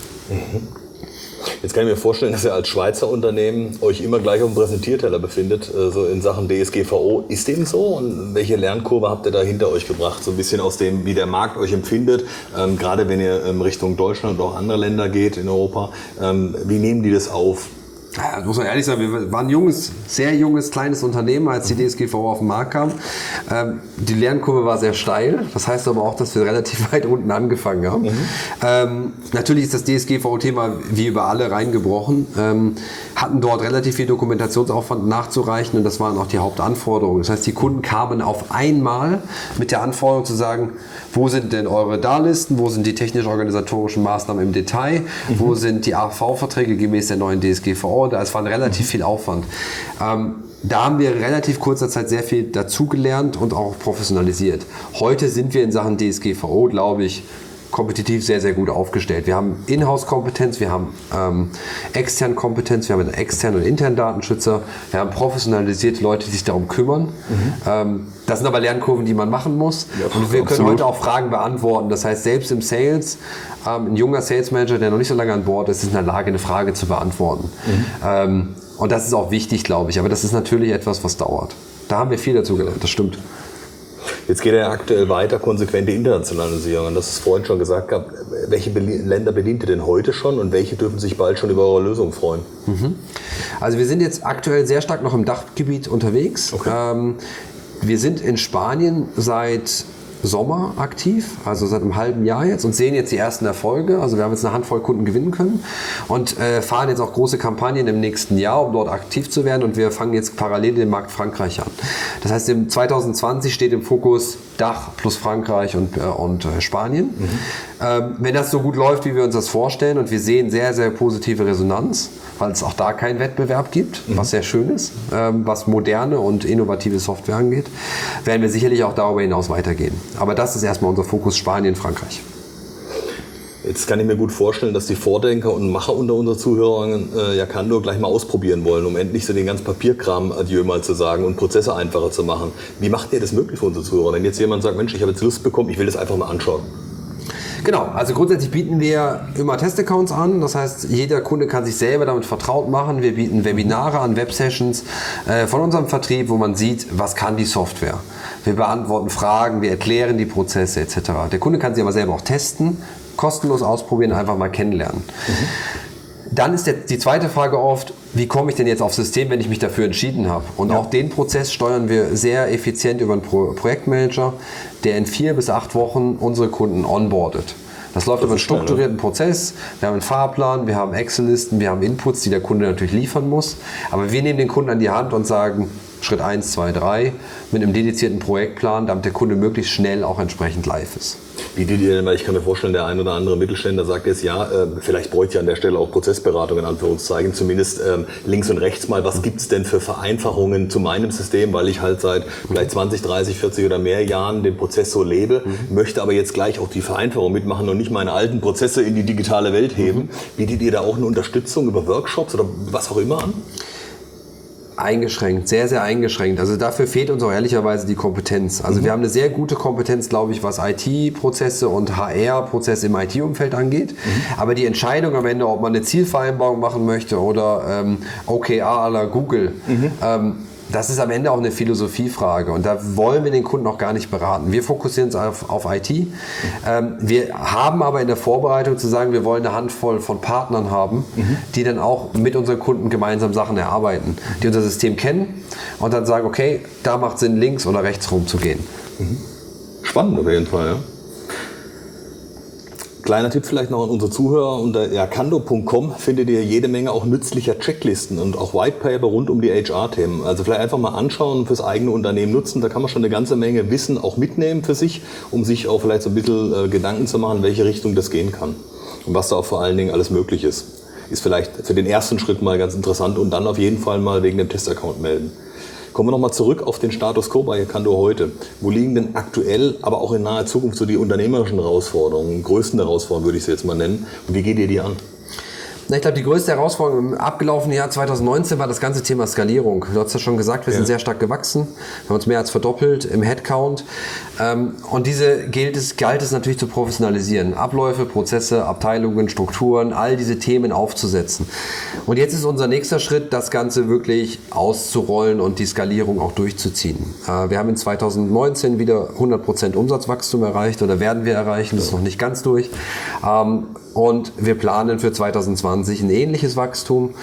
Jetzt kann ich mir vorstellen, dass ihr als Schweizer Unternehmen euch immer gleich auf dem Präsentierteller befindet, so in Sachen DSGVO. Ist dem so? Und welche Lernkurve habt ihr da hinter euch gebracht? So ein bisschen aus dem, wie der Markt euch empfindet, gerade wenn ihr Richtung Deutschland und auch andere Länder geht in Europa. Wie nehmen die das auf? Ja, muss man ehrlich sagen, wir waren ein sehr junges, kleines Unternehmen, als die DSGVO auf den Markt kam. Die Lernkurve war sehr steil, das heißt aber auch, dass wir relativ weit unten angefangen haben. Natürlich ist das DSGVO-Thema wie über alle reingebrochen, hatten dort relativ viel Dokumentationsaufwand nachzureichen und das waren auch die Hauptanforderungen. Das heißt, die Kunden kamen auf einmal mit der Anforderung zu sagen, wo sind denn eure DA-Listen, wo sind die technisch-organisatorischen Maßnahmen im Detail, wo sind die AV-Verträge gemäß der neuen DSGVO. Es war relativ viel Aufwand. Da haben wir relativ kurzer Zeit sehr viel dazugelernt und auch professionalisiert. Heute sind wir in Sachen DSGVO, glaube ich, kompetitiv sehr, sehr gut aufgestellt. Wir haben Inhouse-Kompetenz, wir haben externe Kompetenz, wir haben einen externen und internen Datenschützer, wir haben professionalisierte Leute, die sich darum kümmern. Das sind aber Lernkurven, die man machen muss. Ja, und wir können heute auch Fragen beantworten. Das heißt, selbst im Sales, ein junger Sales Manager, der noch nicht so lange an Bord ist in der Lage, eine Frage zu beantworten. Und das ist auch wichtig, glaube ich. Aber das ist natürlich etwas, was dauert. Da haben wir viel dazu gelernt, das stimmt. Jetzt geht ja aktuell weiter, konsequente Internationalisierung. Und das ist vorhin schon gesagt gehabt. Welche Länder bedient ihr denn heute schon und welche dürfen sich bald schon über eure Lösung freuen? Also wir sind jetzt aktuell sehr stark noch im Dachgebiet unterwegs. Okay. Wir sind in Spanien seit Sommer aktiv, also seit einem halben Jahr jetzt und sehen jetzt die ersten Erfolge. Also wir haben jetzt eine Handvoll Kunden gewinnen können und fahren jetzt auch große Kampagnen im nächsten Jahr, um dort aktiv zu werden und wir fangen jetzt parallel den Markt Frankreich an. Das heißt, im 2020 steht im Fokus Dach plus Frankreich und Spanien. Wenn das so gut läuft, wie wir uns das vorstellen und wir sehen sehr, sehr positive Resonanz, weil es auch da keinen Wettbewerb gibt, was sehr schön ist, was moderne und innovative Software angeht, werden wir sicherlich auch darüber hinaus weitergehen. Aber das ist erstmal unser Fokus, Spanien, Frankreich. Jetzt kann ich mir gut vorstellen, dass die Vordenker und Macher unter unseren Zuhörern Jacando gleich mal ausprobieren wollen, um endlich so den ganzen Papierkram Adieu mal zu sagen und Prozesse einfacher zu machen. Wie macht ihr das möglich für unsere Zuhörer? Wenn jetzt jemand sagt, Mensch, ich habe jetzt Lust bekommen, ich will das einfach mal anschauen. Genau, also grundsätzlich bieten wir immer Testaccounts an, das heißt, jeder Kunde kann sich selber damit vertraut machen. Wir bieten Webinare an, Websessions von unserem Vertrieb, wo man sieht, was kann die Software. Wir beantworten Fragen, wir erklären die Prozesse etc. Der Kunde kann sie aber selber auch testen, kostenlos ausprobieren, einfach mal kennenlernen. Dann ist die zweite Frage oft, wie komme ich denn jetzt aufs System, wenn ich mich dafür entschieden habe? Und auch den Prozess steuern wir sehr effizient über einen Projektmanager, der in 4 bis 8 Wochen unsere Kunden onboardet. Das läuft über einen strukturierten Prozess. Wir haben einen Fahrplan, wir haben Excel-Listen, wir haben Inputs, die der Kunde natürlich liefern muss. Aber wir nehmen den Kunden an die Hand und sagen, Schritt 1, 2, 3 mit einem dedizierten Projektplan, damit der Kunde möglichst schnell auch entsprechend live ist. Bietet ihr denn, weil ich kann mir vorstellen, der ein oder andere Mittelständler sagt jetzt, ja, vielleicht bräuchte ich an der Stelle auch Prozessberatung in Anführungszeichen, zumindest links und rechts mal, was gibt es denn für Vereinfachungen zu meinem System, weil ich halt seit vielleicht 20, 30, 40 oder mehr Jahren den Prozess so lebe, möchte aber jetzt gleich auch die Vereinfachung mitmachen und nicht meine alten Prozesse in die digitale Welt heben. Bietet ihr da auch eine Unterstützung über Workshops oder was auch immer an? Eingeschränkt, sehr, sehr eingeschränkt. Also dafür fehlt uns auch ehrlicherweise die Kompetenz. Also wir haben eine sehr gute Kompetenz, glaube ich, was IT-Prozesse und HR-Prozesse im IT-Umfeld angeht. Aber die Entscheidung am Ende, ob man eine Zielvereinbarung machen möchte oder OKR à la Google, das ist am Ende auch eine Philosophiefrage und da wollen wir den Kunden auch gar nicht beraten. Wir fokussieren uns auf IT. Wir haben aber in der Vorbereitung zu sagen, wir wollen eine Handvoll von Partnern haben, die dann auch mit unseren Kunden gemeinsam Sachen erarbeiten, die unser System kennen und dann sagen, okay, da macht Sinn, links oder rechts rum zu gehen. Spannend auf jeden Fall, ja. Kleiner Tipp vielleicht noch an unsere Zuhörer, unter erkando.com findet ihr jede Menge auch nützlicher Checklisten und auch Whitepaper rund um die HR-Themen. Also vielleicht einfach mal anschauen und fürs eigene Unternehmen nutzen. Da kann man schon eine ganze Menge Wissen auch mitnehmen für sich, um sich auch vielleicht so ein bisschen Gedanken zu machen, in welche Richtung das gehen kann. Und was da auch vor allen Dingen alles möglich ist. Ist vielleicht für den ersten Schritt mal ganz interessant und dann auf jeden Fall mal wegen dem Testaccount melden. Kommen wir nochmal zurück auf den Status quo bei Erkando heute. Wo liegen denn aktuell, aber auch in naher Zukunft so die unternehmerischen Herausforderungen, größten Herausforderungen würde ich sie jetzt mal nennen. Und wie geht ihr die an? Na, ich glaube, die größte Herausforderung im abgelaufenen Jahr 2019 war das ganze Thema Skalierung. Du hast ja schon gesagt, wir sind sehr stark gewachsen. Wir haben uns mehr als verdoppelt im Headcount. Und diese galt es natürlich zu professionalisieren. Abläufe, Prozesse, Abteilungen, Strukturen, all diese Themen aufzusetzen. Und jetzt ist unser nächster Schritt, das Ganze wirklich auszurollen und die Skalierung auch durchzuziehen. Wir haben in 2019 wieder 100% Umsatzwachstum erreicht oder werden wir erreichen, das ist noch nicht ganz durch. Und wir planen für 2020 ein ähnliches Wachstum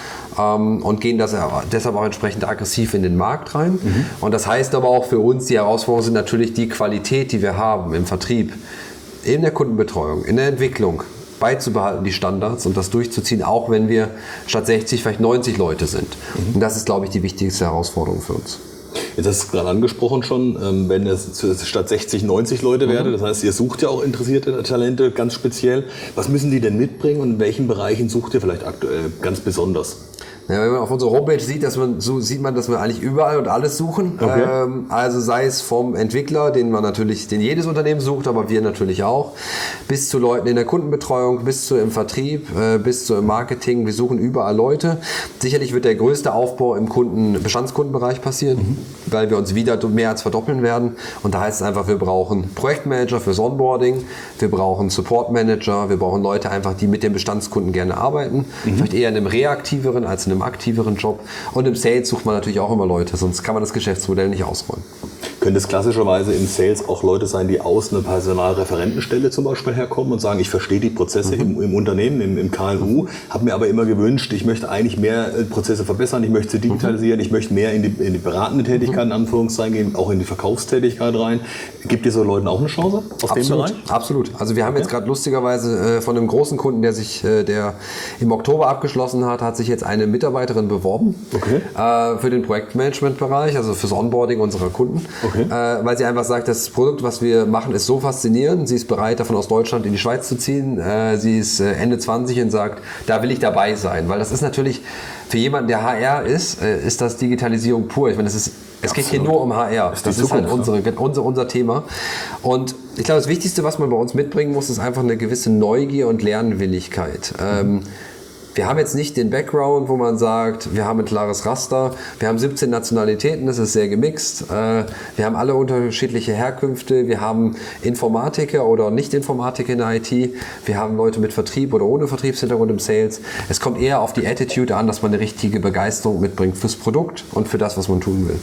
und gehen deshalb auch entsprechend aggressiv in den Markt rein. Und das heißt aber auch für uns, die Herausforderungen sind natürlich die Qualität, die wir haben im Vertrieb, in der Kundenbetreuung, in der Entwicklung, beizubehalten, die Standards und das durchzuziehen, auch wenn wir statt 60 vielleicht 90 Leute sind. Und das ist, glaube ich, die wichtigste Herausforderung für uns. Jetzt hast du es gerade angesprochen schon, wenn es statt 60, 90 Leute wäre, das heißt, ihr sucht ja auch interessierte Talente ganz speziell. Was müssen die denn mitbringen und in welchen Bereichen sucht ihr vielleicht aktuell ganz besonders? Ja, wenn man auf unserer Homepage sieht, sieht man, dass wir eigentlich überall und alles suchen. Okay. Also sei es vom Entwickler, den jedes Unternehmen sucht, aber wir natürlich auch, bis zu Leuten in der Kundenbetreuung, bis zu im Vertrieb, bis zu im Marketing. Wir suchen überall Leute. Sicherlich wird der größte Aufbau im Bestandskundenbereich passieren, weil wir uns wieder mehr als verdoppeln werden. Und da heißt es einfach, wir brauchen Projektmanager fürs Onboarding, wir brauchen Supportmanager, wir brauchen Leute einfach, die mit den Bestandskunden gerne arbeiten. Vielleicht eher in einem reaktiveren als in einem aktiveren Job. Und im Sales sucht man natürlich auch immer Leute, sonst kann man das Geschäftsmodell nicht ausrollen. Könnte es klassischerweise im Sales auch Leute sein, die aus einer Personalreferentenstelle zum Beispiel herkommen und sagen, ich verstehe die Prozesse im Unternehmen, im KMU, habe mir aber immer gewünscht, ich möchte eigentlich mehr Prozesse verbessern, ich möchte sie digitalisieren, ich möchte mehr in die beratende Tätigkeit in Anführungszeichen gehen, auch in die Verkaufstätigkeit rein. Gibt ihr so Leuten auch eine Chance aus dem Bereich? Absolut. Also wir haben jetzt gerade lustigerweise von einem großen Kunden, der im Oktober abgeschlossen hat sich jetzt eine Mitarbeiterin beworben für den Projektmanagement-Bereich, also fürs Onboarding unserer Kunden. Weil sie einfach sagt, das Produkt, was wir machen, ist so faszinierend. Sie ist bereit, davon aus Deutschland in die Schweiz zu ziehen. Sie ist Ende 20 und sagt, da will ich dabei sein. Weil das ist natürlich für jemanden, der HR ist das Digitalisierung pur. Ich meine, es geht hier nur um HR. Das ist halt unser Thema. Und ich glaube, das Wichtigste, was man bei uns mitbringen muss, ist einfach eine gewisse Neugier und Lernwilligkeit. Wir haben jetzt nicht den Background, wo man sagt, wir haben ein klares Raster, wir haben 17 Nationalitäten, das ist sehr gemixt, wir haben alle unterschiedliche Herkünfte, wir haben Informatiker oder Nicht-Informatiker in der IT, wir haben Leute mit Vertrieb oder ohne Vertriebshintergrund im Sales. Es kommt eher auf die Attitude an, dass man eine richtige Begeisterung mitbringt fürs Produkt und für das, was man tun will.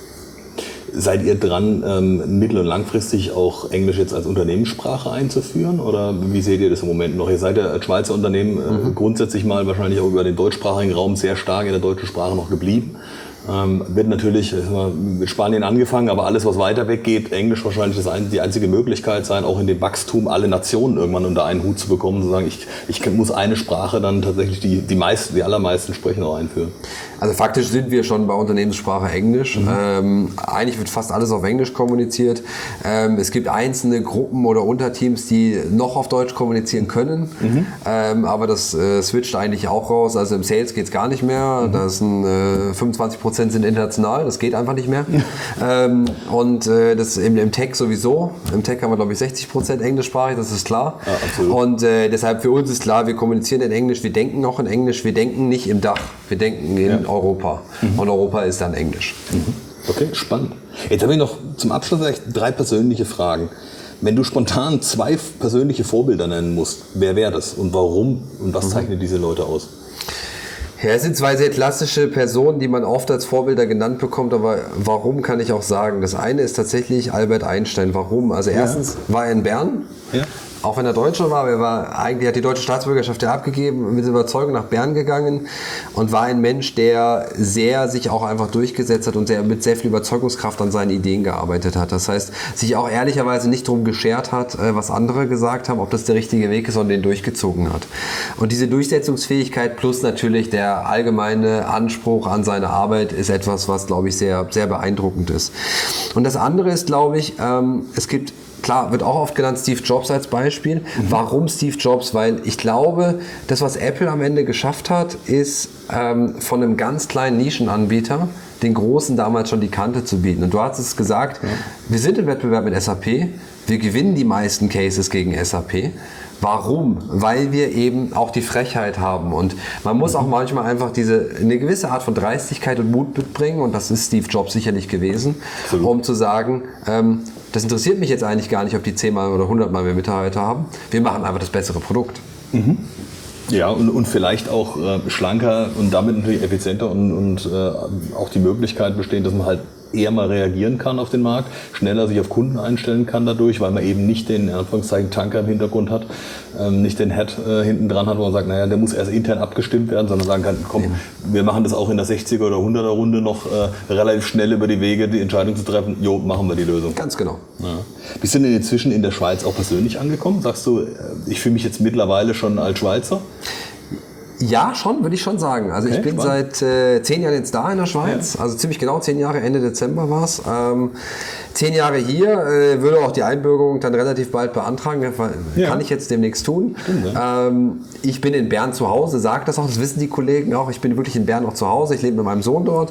Seid ihr dran, mittel- und langfristig auch Englisch jetzt als Unternehmenssprache einzuführen? Oder wie seht ihr das im Moment noch? Ihr seid ja als Schweizer Unternehmen grundsätzlich mal wahrscheinlich auch über den deutschsprachigen Raum sehr stark in der deutschen Sprache noch geblieben. Wird natürlich mit Spanien angefangen, aber alles, was weiter weg geht, Englisch wahrscheinlich die einzige Möglichkeit sein, auch in dem Wachstum alle Nationen irgendwann unter einen Hut zu bekommen, zu sagen, ich muss eine Sprache dann tatsächlich die allermeisten sprechen auch einführen. Also faktisch sind wir schon bei Unternehmenssprache Englisch. Eigentlich wird fast alles auf Englisch kommuniziert. Es gibt einzelne Gruppen oder Unterteams, die noch auf Deutsch kommunizieren können, aber das switcht eigentlich auch raus. Also im Sales geht es gar nicht mehr. Da sind 25% 80% sind international, das geht einfach nicht mehr. Und das im Tech sowieso. Im Tech haben wir, glaube ich, 60% englischsprachig, das ist klar. Ja, absolut. Und deshalb für uns ist klar, wir kommunizieren in Englisch, wir denken auch in Englisch, wir denken nicht im Dach, wir denken in Europa. Und Europa ist dann Englisch. Okay, spannend. Jetzt habe ich noch zum Abschluss vielleicht 3 persönliche Fragen. Wenn du spontan 2 persönliche Vorbilder nennen musst, wer wäre das und warum und was zeichnet diese Leute aus? Ja, es sind 2 sehr klassische Personen, die man oft als Vorbilder genannt bekommt, aber warum kann ich auch sagen. Das eine ist tatsächlich Albert Einstein. Warum? Also erstens war er in Bern. Ja. Auch wenn er Deutscher war, er hat die deutsche Staatsbürgerschaft abgegeben, mit Überzeugung nach Bern gegangen und war ein Mensch, der sich auch einfach durchgesetzt hat und mit sehr viel Überzeugungskraft an seinen Ideen gearbeitet hat. Das heißt, sich auch ehrlicherweise nicht darum geschert hat, was andere gesagt haben, ob das der richtige Weg ist, sondern den durchgezogen hat. Und diese Durchsetzungsfähigkeit plus natürlich der allgemeine Anspruch an seine Arbeit ist etwas, was, glaube ich, sehr, sehr beeindruckend ist. Und das andere ist, glaube ich, klar, wird auch oft genannt Steve Jobs als Beispiel. Warum Steve Jobs? Weil ich glaube, das, was Apple am Ende geschafft hat, ist von einem ganz kleinen Nischenanbieter den Großen damals schon die Kante zu bieten. Und du hast es gesagt, wir sind im Wettbewerb mit SAP, wir gewinnen die meisten Cases gegen SAP. Warum? Weil wir eben auch die Frechheit haben und man muss auch manchmal einfach eine gewisse Art von Dreistigkeit und Mut mitbringen und das ist Steve Jobs sicherlich gewesen, um zu sagen, das interessiert mich jetzt eigentlich gar nicht, ob die 10-mal oder 100-mal mehr Mitarbeiter haben, wir machen einfach das bessere Produkt. Ja, und vielleicht auch schlanker und damit natürlich effizienter und auch die Möglichkeit besteht, dass man halt eher mal reagieren kann auf den Markt, schneller sich auf Kunden einstellen kann dadurch, weil man eben nicht den, in Anführungszeichen, Tanker im Hintergrund hat, nicht den Head hinten dran hat, wo man sagt, naja, der muss erst intern abgestimmt werden, sondern sagen kann, komm, wir machen das auch in der 60er oder 100er Runde noch relativ schnell über die Wege, die Entscheidung zu treffen, jo, machen wir die Lösung. Ganz genau. Ja. Bist du denn inzwischen in der Schweiz auch persönlich angekommen? Sagst du, ich fühle mich jetzt mittlerweile schon als Schweizer? Ja, schon, würde ich schon sagen. Also ich bin seit 10 Jahren jetzt da in der Schweiz, also ziemlich genau 10 Jahre, Ende Dezember war es. 10 Jahre hier, würde auch die Einbürgerung dann relativ bald beantragen, kann ich jetzt demnächst tun. Stimmt, ja. Ich bin in Bern zu Hause, sage das auch, das wissen die Kollegen auch, ich bin wirklich in Bern auch zu Hause, ich lebe mit meinem Sohn dort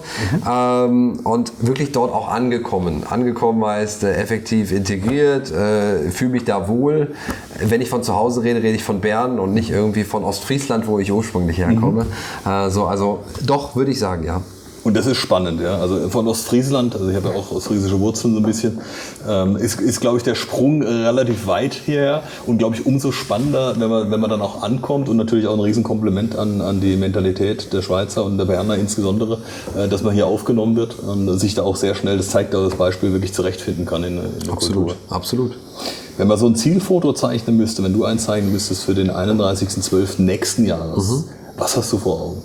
und wirklich dort auch angekommen. Angekommen heißt effektiv integriert, fühle mich da wohl. Wenn ich von zu Hause rede, rede ich von Bern und nicht irgendwie von Ostfriesland, wo ich ursprünglich herkomme. Also doch, würde ich sagen, ja. Und das ist spannend, ja. Also von Ostfriesland, also ich habe ja auch ostfriesische Wurzeln so ein bisschen, ist glaube ich, der Sprung relativ weit hierher und glaube ich umso spannender, wenn man dann auch ankommt und natürlich auch ein Riesenkompliment an die Mentalität der Schweizer und der Berner insbesondere, dass man hier aufgenommen wird und sich da auch sehr schnell, das zeigt auch das Beispiel, wirklich zurechtfinden kann in der Kultur. Absolut. Wenn man so ein Zielfoto zeichnen müsste, wenn du eins zeichnen müsstest für den 31.12. nächsten Jahres, was hast du vor Augen?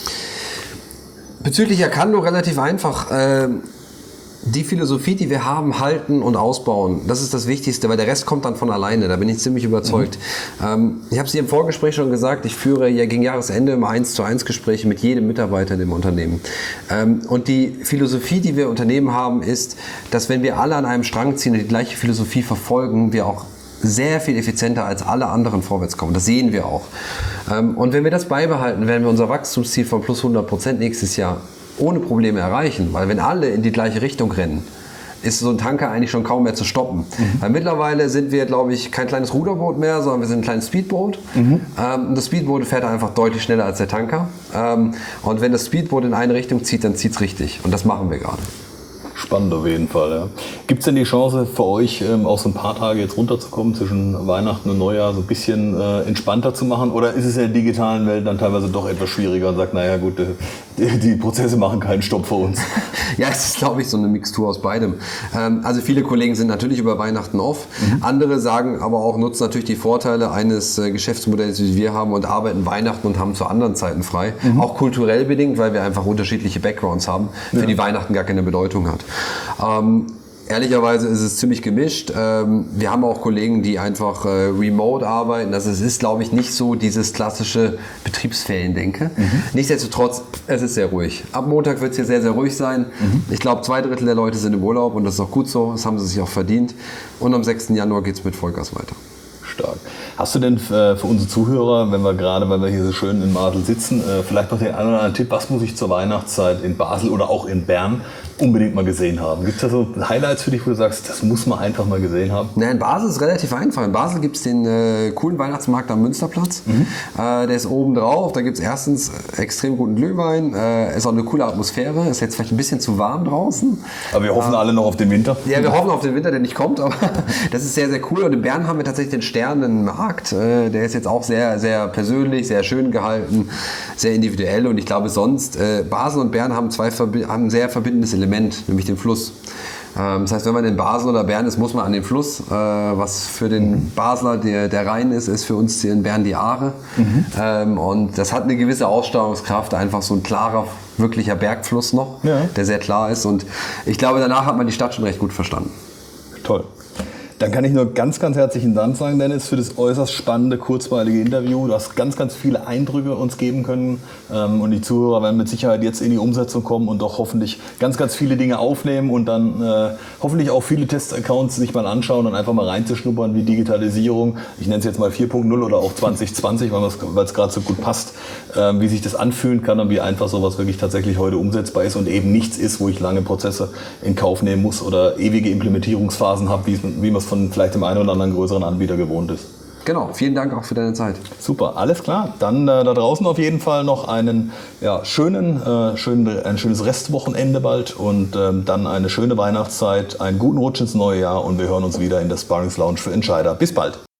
Bezüglich Erkando relativ einfach. Die Philosophie, die wir haben, halten und ausbauen, das ist das Wichtigste, weil der Rest kommt dann von alleine, da bin ich ziemlich überzeugt. Ich habe es dir im Vorgespräch schon gesagt, ich führe ja gegen Jahresende immer 1:1 Gespräche mit jedem Mitarbeiter in dem Unternehmen. Und die Philosophie, die wir im Unternehmen haben, ist, dass wenn wir alle an einem Strang ziehen und die gleiche Philosophie verfolgen, wir auch sehr viel effizienter als alle anderen vorwärts kommen. Das sehen wir auch. Und wenn wir das beibehalten, werden wir unser Wachstumsziel von plus 100% nächstes Jahr ohne Probleme erreichen. Weil wenn alle in die gleiche Richtung rennen, ist so ein Tanker eigentlich schon kaum mehr zu stoppen. Weil mittlerweile sind wir, glaube ich, kein kleines Ruderboot mehr, sondern wir sind ein kleines Speedboot. Das Speedboot fährt einfach deutlich schneller als der Tanker. Und wenn das Speedboot in eine Richtung zieht, dann zieht es richtig. Und das machen wir gerade. Spannend auf jeden Fall. Ja. Gibt es denn die Chance für euch, auch so ein paar Tage jetzt runterzukommen, zwischen Weihnachten und Neujahr so ein bisschen entspannter zu machen? Oder ist es in der digitalen Welt dann teilweise doch etwas schwieriger und sagt, naja gut, die Prozesse machen keinen Stopp für uns? Ja, es ist, glaube ich, so eine Mixtur aus beidem. Also viele Kollegen sind natürlich über Weihnachten off. Andere sagen aber auch, nutzen natürlich die Vorteile eines Geschäftsmodells, wie wir haben, und arbeiten Weihnachten und haben zu anderen Zeiten frei. Auch kulturell bedingt, weil wir einfach unterschiedliche Backgrounds haben, für die Weihnachten gar keine Bedeutung hat. Ehrlicherweise ist es ziemlich gemischt. Wir haben auch Kollegen, die einfach remote arbeiten. Also es ist, glaube ich, nicht so dieses klassische Betriebsferiendenke. Nichtsdestotrotz, es ist sehr ruhig. Ab Montag wird es hier sehr, sehr ruhig sein. Ich glaube, 2/3 der Leute sind im Urlaub und das ist auch gut so. Das haben sie sich auch verdient. Und am 6. Januar geht es mit Vollgas weiter. Stark. Hast du denn für unsere Zuhörer, wenn wir hier so schön in Basel sitzen, vielleicht noch den einen oder anderen Tipp, was muss ich zur Weihnachtszeit in Basel oder auch in Bern unbedingt mal gesehen haben? Gibt es da so Highlights für dich, wo du sagst, das muss man einfach mal gesehen haben? Na, in Basel ist es relativ einfach. In Basel gibt es den coolen Weihnachtsmarkt am Münsterplatz. Der ist oben drauf. Da gibt es erstens extrem guten Glühwein. Ist auch eine coole Atmosphäre. Ist jetzt vielleicht ein bisschen zu warm draußen. Aber wir hoffen alle noch auf den Winter. Ja, wir hoffen auf den Winter, der nicht kommt. Aber das ist sehr, sehr cool. Und in Bern haben wir tatsächlich den Sternenmarkt. Der ist jetzt auch sehr, sehr persönlich, sehr schön gehalten, sehr individuell. Und ich glaube sonst, Basel und Bern haben ein sehr verbindendes Element, nämlich den Fluss. Das heißt, wenn man in Basel oder Bern ist, muss man an den Fluss. Was für den Basler der Rhein ist für uns hier in Bern die Aare. Und das hat eine gewisse Ausstrahlungskraft, einfach so ein klarer, wirklicher Bergfluss noch, der sehr klar ist. Und ich glaube, danach hat man die Stadt schon recht gut verstanden. Toll. Dann kann ich nur ganz, ganz herzlichen Dank sagen, Dennis, für das äußerst spannende, kurzweilige Interview. Du hast ganz, ganz viele Eindrücke uns geben können und die Zuhörer werden mit Sicherheit jetzt in die Umsetzung kommen und doch hoffentlich ganz, ganz viele Dinge aufnehmen und dann hoffentlich auch viele Testaccounts sich mal anschauen und einfach mal reinzuschnuppern, wie Digitalisierung, ich nenne es jetzt mal 4.0 oder auch 2020, weil es gerade so gut passt, wie sich das anfühlen kann und wie einfach sowas wirklich tatsächlich heute umsetzbar ist und eben nichts ist, wo ich lange Prozesse in Kauf nehmen muss oder ewige Implementierungsphasen habe, wie man es von vielleicht dem einen oder anderen größeren Anbieter gewohnt ist. Genau, vielen Dank auch für deine Zeit. Super, alles klar. Dann da draußen auf jeden Fall noch ein schönes Restwochenende bald und dann eine schöne Weihnachtszeit, einen guten Rutsch ins neue Jahr und wir hören uns wieder in der Sparringslounge für Entscheider. Bis bald.